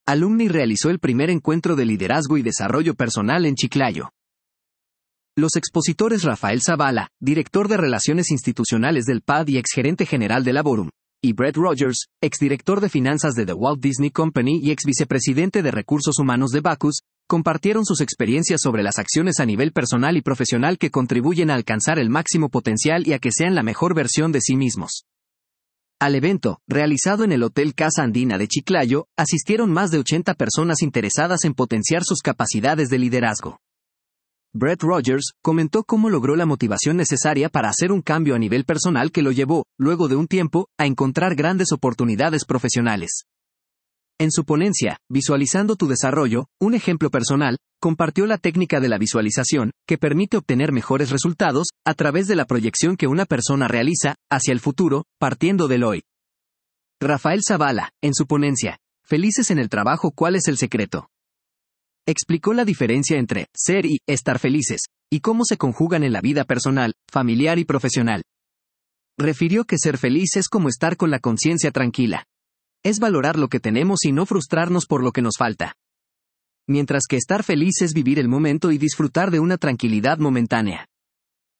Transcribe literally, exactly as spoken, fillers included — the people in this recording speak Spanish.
Alumni realizó el primer encuentro de liderazgo y desarrollo personal en Chiclayo. Los expositores Rafael Zavala, director de Relaciones Institucionales del P A D y exgerente general de Laborum, y Brett Rogers, exdirector de finanzas de The Walt Disney Company y exvicepresidente de recursos humanos de Bacus, compartieron sus experiencias sobre las acciones a nivel personal y profesional que contribuyen a alcanzar el máximo potencial y a que sean la mejor versión de sí mismos. Al evento, realizado en el Hotel Casa Andina de Chiclayo, asistieron más de ochenta personas interesadas en potenciar sus capacidades de liderazgo. Brett Rogers comentó cómo logró la motivación necesaria para hacer un cambio a nivel personal que lo llevó, luego de un tiempo, a encontrar grandes oportunidades profesionales. En su ponencia, Visualizando tu desarrollo, un ejemplo personal, compartió la técnica de la visualización, que permite obtener mejores resultados, a través de la proyección que una persona realiza, hacia el futuro, partiendo del hoy. Rafael Zavala, en su ponencia, Felices en el trabajo, ¿cuál es el secreto?, explicó la diferencia entre ser y estar felices, y cómo se conjugan en la vida personal, familiar y profesional. Refirió que ser feliz es como estar con la conciencia tranquila. Es valorar lo que tenemos y no frustrarnos por lo que nos falta. Mientras que estar feliz es vivir el momento y disfrutar de una tranquilidad momentánea.